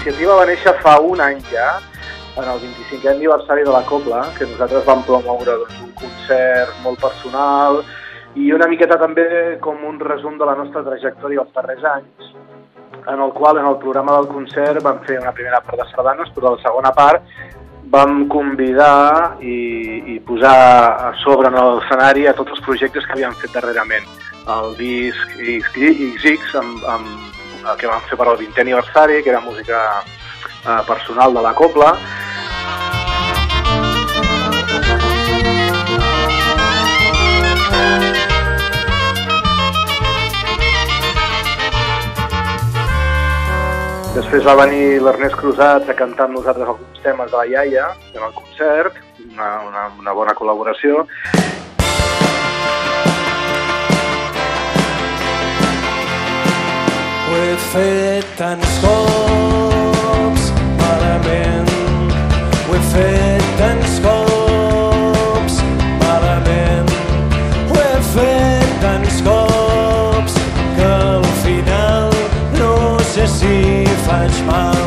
iniciativa va néixer fa un any ja, en el 25è aniversari de la Cobla, que nosaltres vam promoure doncs, un concert molt personal i una miqueta també com un resum de la nostra trajectòria els darrers anys, en el qual en el programa del concert vam fer una primera part de sardanes, però a la segona part vam convidar i posar a sobre en l'escenari a tots els projectes que havíem fet darrerament. El disc XX, que vam fer per al 20è aniversari, que era música personal de la Cobla. Després va venir l'Ernest Cruzat a cantar amb nosaltres alguns temes de la iaia en el concert, una bona col·laboració. Ho he fet tants cops malament, ho he fet tants cops malament, ho he fet tants cops que al final no sé si faig mal.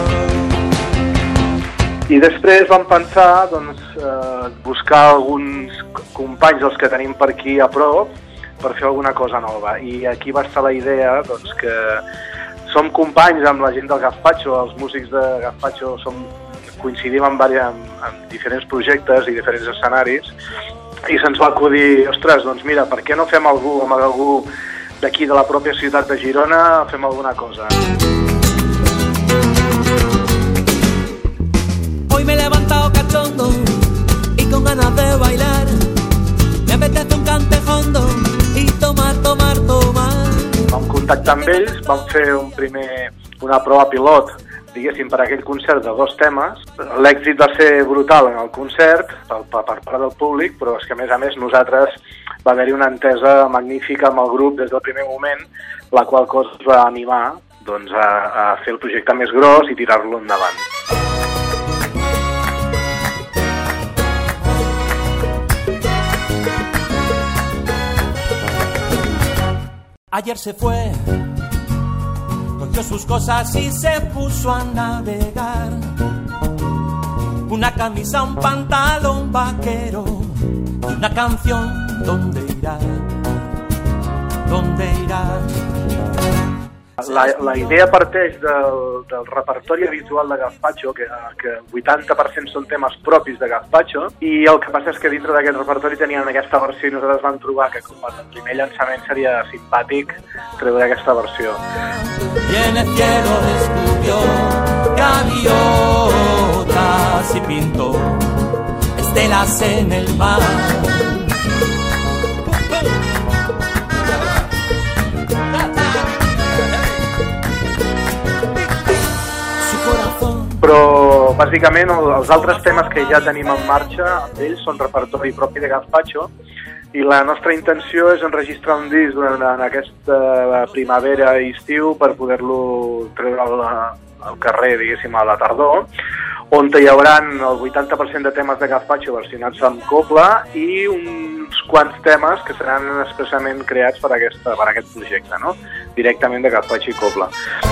I després vam pensar buscar alguns companys dels que tenim per aquí a prop per fer alguna cosa nova. I aquí va estar la idea que som companys amb la gent del Gazpacho, els músics de Gazpacho coincidim en diferents projectes i diferents escenaris, i se'ns va acudir, ostres, doncs mira, per què no fem amb algú d'aquí de la pròpia ciutat de Girona, fem alguna cosa. Hoy me he levantado cachondo y con ganas de bailar. Me apetece un cantejondo y tomar. Vam contactar amb ells, vam fer una prova pilot, diguéssim, per aquell concert de 2 temes. L'èxit va ser brutal en el concert, per part del públic, però és que a més nosaltres va haver-hi una entesa magnífica amb el grup des del primer moment, la qual cosa ens va animar a fer el projecte més gros i tirar-lo endavant. Ayer se fue, cogió sus cosas y se puso a navegar. Una camisa, un pantalón vaquero y una canción, ¿dónde irá? ¿Dónde irá? La idea parteix del repertori habitual de Gazpacho, que 80% són temes propis de Gazpacho, i el que passa és que dintre d'aquest repertori tenien aquesta versió i nosaltres vam trobar que com a primer llançament seria simpàtic treure aquesta versió. Y en el cielo descubrió gaviotas y pintó estelas en el mar. Però, bàsicament, els altres temes que ja tenim en marxa, amb ells, són repertori propi de Gazpacho, i la nostra intenció és enregistrar un disc durant aquesta primavera i estiu per poder-lo treure al carrer, diguéssim, a la tardor, on hi haurà el 80% de temes de Gazpacho versionats amb cobla i uns quants temes que seran expressament creats per aquest projecte, no? Directament de Gazpacho i cobla.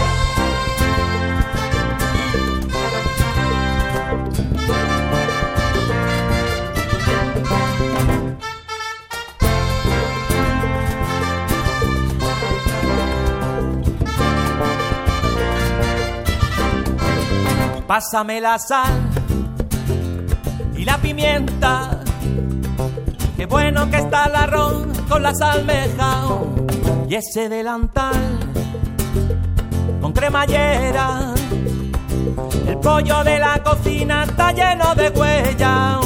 Pásame la sal y la pimienta, qué bueno que está el arroz con las almejas y ese delantal con cremallera. El pollo de la cocina está lleno de huellas,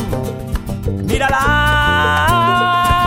mírala.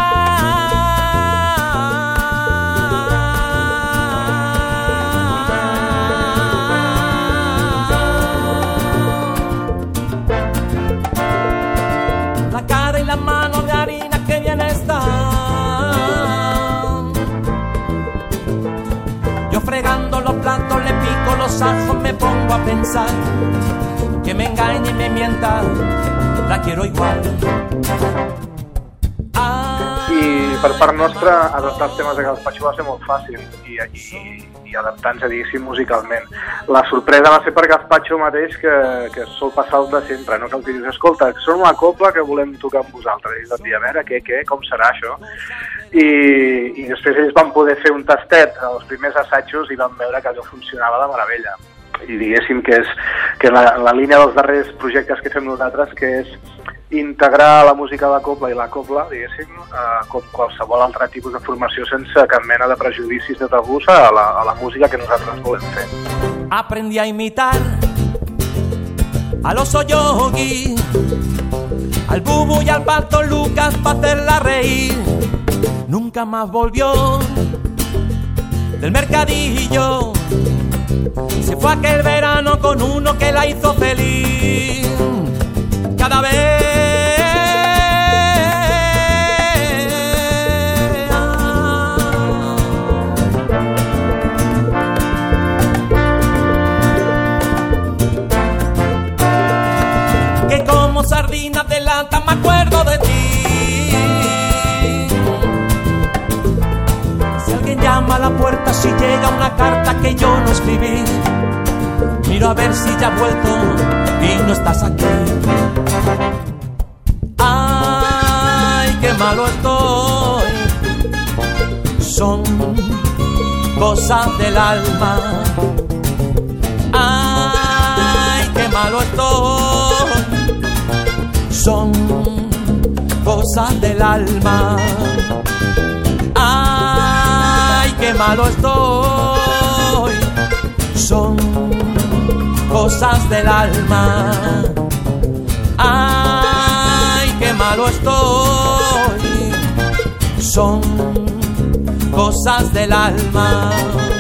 Fregando los platos, le pico los ajos, me pongo a pensar que me engañe y me mienta, la quiero igual. I per part nostra adaptar els temes de Gazpacho va ser molt fàcil i adaptant-se, diguéssim, musicalment. La sorpresa va ser per Gazpacho mateix, que sol passar el de sempre, no? Que els dius, escolta, són una copla que volem tocar amb vosaltres. I van dir, a veure, què, com serà això? I després ells van poder fer un tastet als primers assajos i van veure que allò funcionava de meravella. I diguéssim que és la línia dels darrers projectes que fem nosaltres, que és integrar la música de copla i la copla, diguéssim, com qualsevol altre tipus de formació sense cap mena de prejudicis de tabús a la música que nosaltres volem fer. Aprendí a imitar al oso Yogi, al Bubu y al Pato Lucas para hacerla reír. Nunca más volvió del mercadillo. Se fue aquel verano con uno que la hizo feliz. Cada vez que como sardinas de lata me acuerdo de ti. Si alguien llama a la puerta, si llega una carta que yo no escribí, miro a ver si ya has vuelto y no estás aquí. Ay, qué malo estoy. Son cosas del alma. Ay, qué malo estoy. Son cosas del alma. Ay, qué malo estoy. Son cosas del alma. Ay, qué malo estoy. Son cosas del alma.